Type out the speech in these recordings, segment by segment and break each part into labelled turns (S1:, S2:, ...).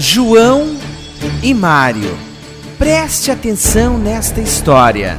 S1: João e Mário. Preste atenção nesta história.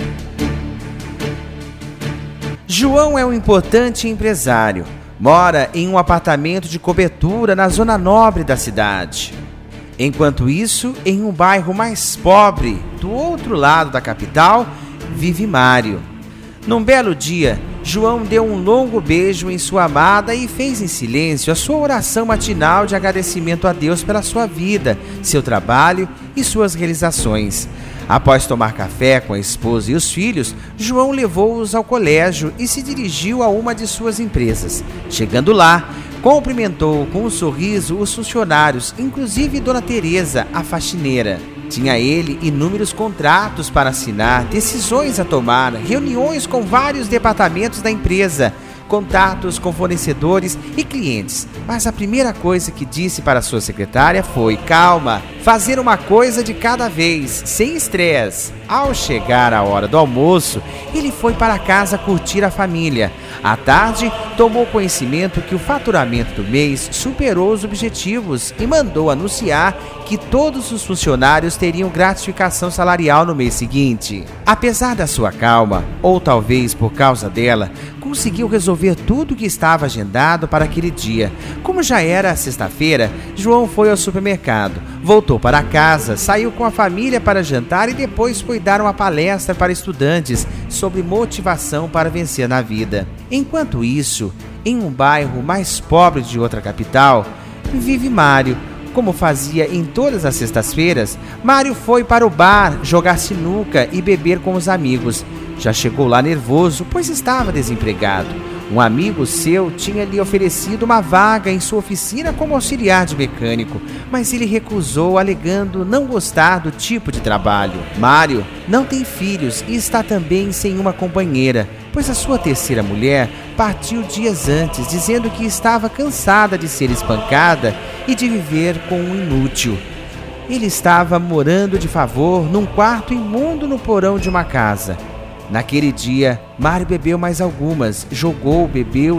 S1: João é um importante empresário. Mora em um apartamento de cobertura na zona nobre da cidade. Enquanto isso, em um bairro mais pobre, do outro lado da capital, vive Mário. Num belo dia, João deu um longo beijo em sua amada e fez em silêncio a sua oração matinal de agradecimento a Deus pela sua vida, seu trabalho e suas realizações. Após tomar café com a esposa e os filhos, João levou-os ao colégio e se dirigiu a uma de suas empresas. Chegando lá, cumprimentou com um sorriso os funcionários, inclusive Dona Teresa, a faxineira. Tinha ele inúmeros contratos para assinar, decisões a tomar, reuniões com vários departamentos da empresa, contatos com fornecedores e clientes. Mas a primeira coisa que disse para sua secretária foi: calma, fazer uma coisa de cada vez, sem estresse. Ao chegar a hora do almoço, ele foi para casa curtir a família. À tarde, tomou conhecimento que o faturamento do mês superou os objetivos e mandou anunciar que todos os funcionários teriam gratificação salarial no mês seguinte. Apesar da sua calma, ou talvez por causa dela, conseguiu resolver tudo que estava agendado para aquele dia. Como já era sexta-feira, João foi ao supermercado, voltou para casa, saiu com a família para jantar e depois foi dar uma palestra para estudantes sobre motivação para vencer na vida. Enquanto isso, em um bairro mais pobre de outra capital, vive Mário. Como fazia em todas as sextas-feiras, Mário foi para o bar jogar sinuca e beber com os amigos. Já chegou lá nervoso, pois estava desempregado. Um amigo seu tinha lhe oferecido uma vaga em sua oficina como auxiliar de mecânico, mas ele recusou, alegando não gostar do tipo de trabalho. Mário não tem filhos e está também sem uma companheira, pois a sua terceira mulher partiu dias antes, dizendo que estava cansada de ser espancada e de viver com um inútil. Ele estava morando de favor num quarto imundo no porão de uma casa. Naquele dia, Mário bebeu mais algumas, jogou,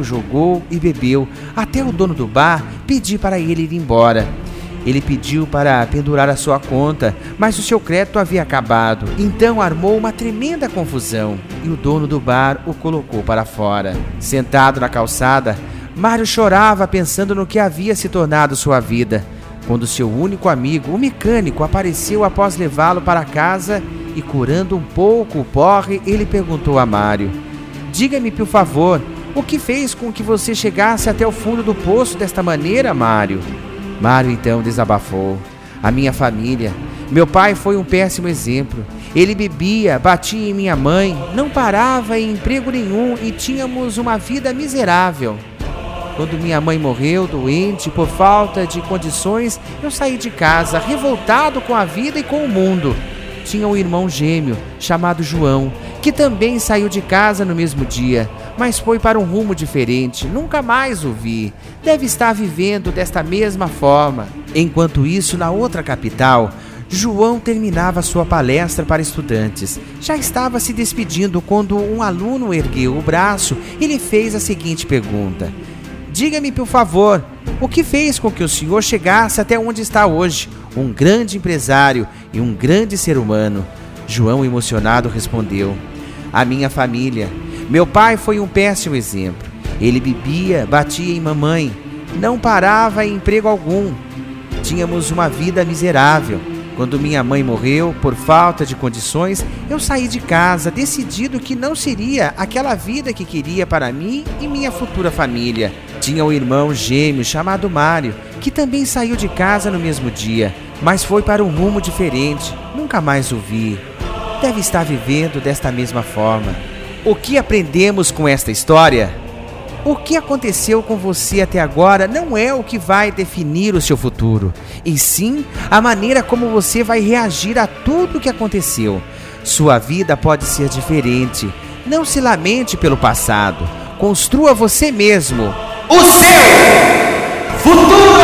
S1: e bebeu, até o dono do bar pedir para ele ir embora. Ele pediu para pendurar a sua conta, mas o seu crédito havia acabado, então armou uma tremenda confusão e o dono do bar o colocou para fora. Sentado na calçada, Mário chorava pensando no que havia se tornado sua vida, quando seu único amigo, o mecânico, apareceu após levá-lo para casa e, curando um pouco o porre, ele perguntou a Mário: diga-me, por favor, o que fez com que você chegasse até o fundo do poço desta maneira, Mário? Mário então desabafou: a minha família. Meu pai foi um péssimo exemplo. Ele bebia, batia em minha mãe, não parava em emprego nenhum e tínhamos uma vida miserável. Quando minha mãe morreu, doente, por falta de condições, eu saí de casa, revoltado com a vida e com o mundo. Tinha um irmão gêmeo, chamado João, que também saiu de casa no mesmo dia, mas foi para um rumo diferente. Nunca mais o vi. Deve estar vivendo desta mesma forma. Enquanto isso, na outra capital, João terminava sua palestra para estudantes. Já estava se despedindo quando um aluno ergueu o braço e lhe fez a seguinte pergunta: diga-me, por favor, o que fez com que o senhor chegasse até onde está hoje? Um grande empresário e um grande ser humano. João, emocionado, respondeu: a minha família. Meu pai foi um péssimo exemplo. Ele bebia, batia em mamãe, não parava em emprego algum. Tínhamos uma vida miserável. Quando minha mãe morreu, por falta de condições, eu saí de casa, decidido que não seria aquela vida que queria para mim e minha futura família. Tinha um irmão gêmeo chamado Mário, que também saiu de casa no mesmo dia, mas foi para um rumo diferente. Nunca mais o vi. Deve estar vivendo desta mesma forma. O que aprendemos com esta história? O que aconteceu com você até agora não é o que vai definir o seu futuro, e sim a maneira como você vai reagir a tudo o que aconteceu. Sua vida pode ser diferente. Não se lamente pelo passado. Construa você mesmo o seu futuro!